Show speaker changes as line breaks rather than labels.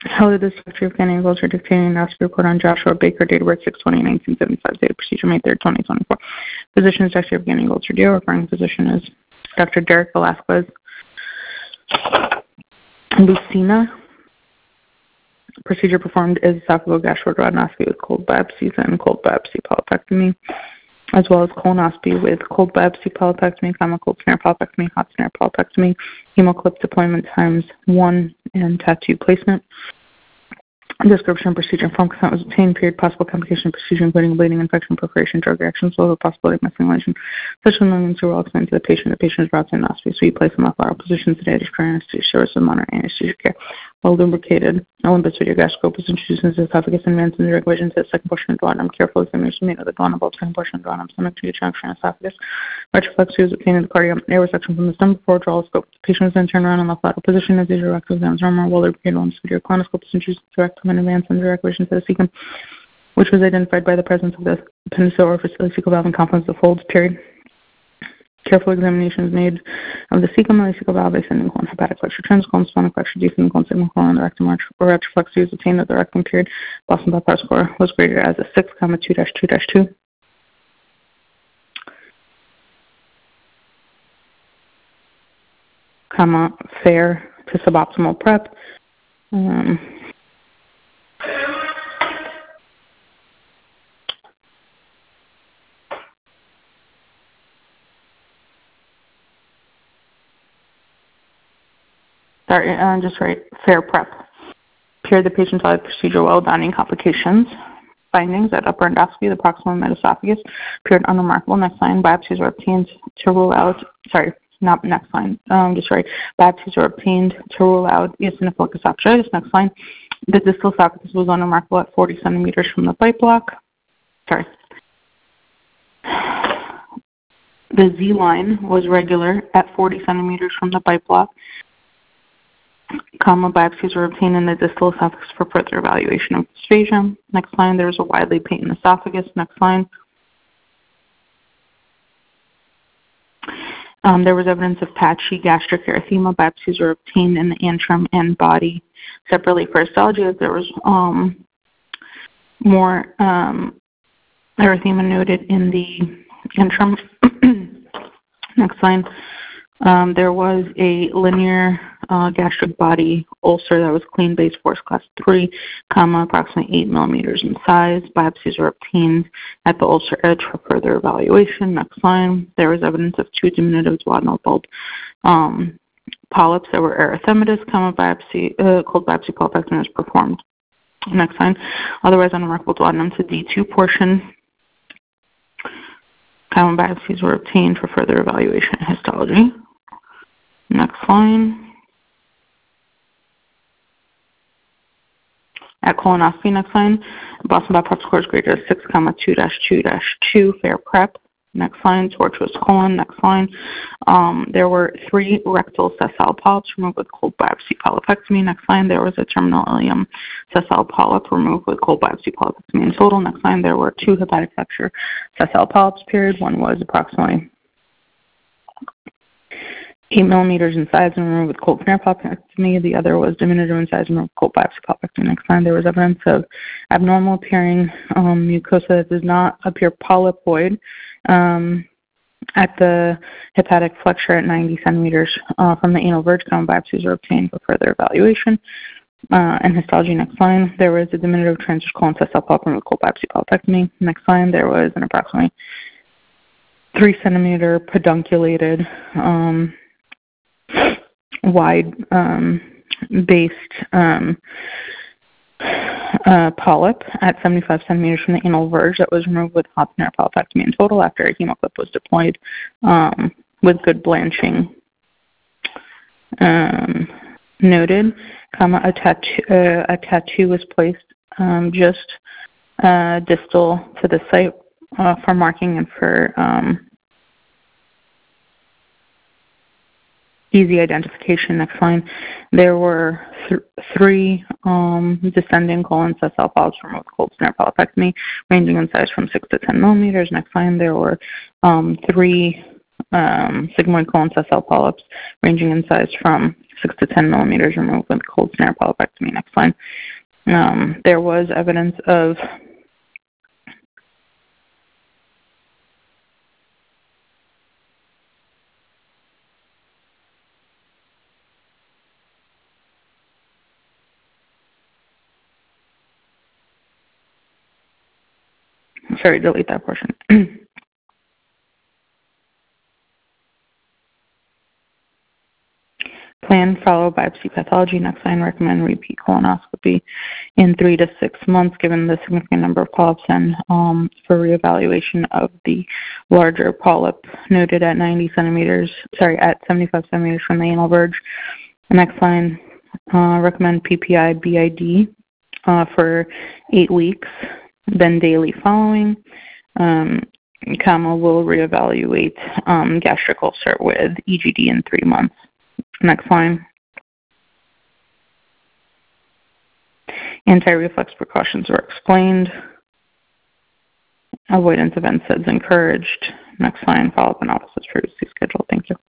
How did the Secretary of Planning and Culture dictating an ASPE report on Joshua Baker, date of birth 6/20/1975, date of procedure May 3rd, 2024. Physician is Secretary of Planning and Culture DO. Referring physician is Dr. Derek Velasquez Lucina. Procedure performed is esophageal-gastroduodenoscopy with cold biopsies and cold biopsy polypectomy, as well as colonoscopy with cold biopsy polypectomy, cold snare polypectomy, hot snare polypectomy, hemoclip deployment times 1, and tattoo placement. Description of procedure. Informed consent was obtained. Period. Possible complication of procedure, including bleeding, infection, perforation, drug reactions, low possibility of methylation. Such amendments are well explained to the patient. The patient is brought to endoscopy, so you place in left lateral position, sedated current anesthesia service with moderate anesthesia care. Well lubricated, Olympus videogastroscope is introduced into the esophagus and advanced in direct vision to the second portion of the duodenum. Careful examination made of the duodenum bulb, second portion of the duodenum, stomach to the junction of esophagus. Retroflexia is obtained in the cardiac airway section from the stomach before draw scope. The patient is then turned around in left lateral position as the rectal exams normal. Well lubricated Olympus video colonoscope is introduced into the rectum and advanced in direct vision to the cecum, which was identified by the presence of the appendiceal orifice of the cecal valve and confluence of the folds. Period. Careful examination is made of the cecum and the cecal valve, ascending colon, hepatic flexure, transcolon, splenic flexure, descending colon, sigmoid colon, and the rectum arch. Retroflexia is obtained at the rectum. Period. Boston bypass score was graded as a 6,2-2-2. Fair to suboptimal prep. Just right. Fair prep. Period. The patient saw the procedure well done. Any complications. Findings at upper endoscopy, the proximal metaesophagus appeared unremarkable. Next line, biopsies were obtained to rule out. Not next line. Biopsies were obtained to rule out eosinophilic esophagitis. Next line. The distal esophagus was unremarkable at 40 centimeters from the bite block. The Z line was regular at 40 centimeters from the bite block. Biopsies were obtained in the distal esophagus for further evaluation of dysphagia. Next line, there was a widely patent esophagus. Next line. There was evidence of patchy gastric erythema. Biopsies were obtained in the antrum and body separately for histology, as there was more erythema noted in the antrum. Next line. There was a linear gastric body ulcer that was clean base force class 3, approximately 8 millimeters in size. Biopsies were obtained at the ulcer edge for further evaluation. Next line. There was evidence of 2 diminutive duodenal bulb polyps that were erythematous. Cold biopsy polypectomy was performed. Next line. Otherwise unremarkable duodenum to D2 portion. Biopsies were obtained for further evaluation and histology. Next line. At colonoscopy, next line. Boston bypass score is greater than 6,2-2-2. Fair prep. Next line. Tortuous colon. Next line. There were 3 rectal sessile polyps removed with cold biopsy polypectomy. Next line. There was a terminal ileum sessile polyp removed with cold biopsy polypectomy in total. Next line. There were 2 hepatic flexure sessile polyps. Period. One was approximately 8 millimeters in size and removed with cold snare polypectomy. The other was diminutive in size and removed with cold biopsy polypectomy. Next line, there was evidence of abnormal appearing mucosa that does not appear polypoid at the hepatic flexure at 90 centimeters from the anal verge. Biopsies were obtained for further evaluation. And histology. Next line, there was a diminutive transverse colon sessile polyp removed with cold biopsy polypectomy. Next line, there was an approximately 3 centimeter pedunculated wide based polyp at 75 centimeters from the anal verge that was removed with hot snare polypectomy in total after a hemoclip was deployed with good blanching noted. A tattoo was placed just distal to the site for marking and for easy identification. Next line. There were 3 descending colon sessile polyps removed with cold snare polypectomy, ranging in size from 6 to 10 millimeters. Next line. There were 3 sigmoid colon-cell polyps ranging in size from 6 to 10 millimeters removed with cold snare polypectomy. Next line. There was evidence of sorry, delete that portion. Plan follow biopsy pathology. Next line, recommend repeat colonoscopy in 3 to 6 months, given the significant number of polyps, and for reevaluation of the larger polyp noted at 75 centimeters from the anal verge. The next line, recommend PPI BID for 8 weeks, then daily following. Will reevaluate gastric ulcer with EGD in 3 months. Next line. Anti-reflex precautions were explained. Avoidance of NSAIDs encouraged. Next line. Follow-up analysis previously scheduled. Thank you.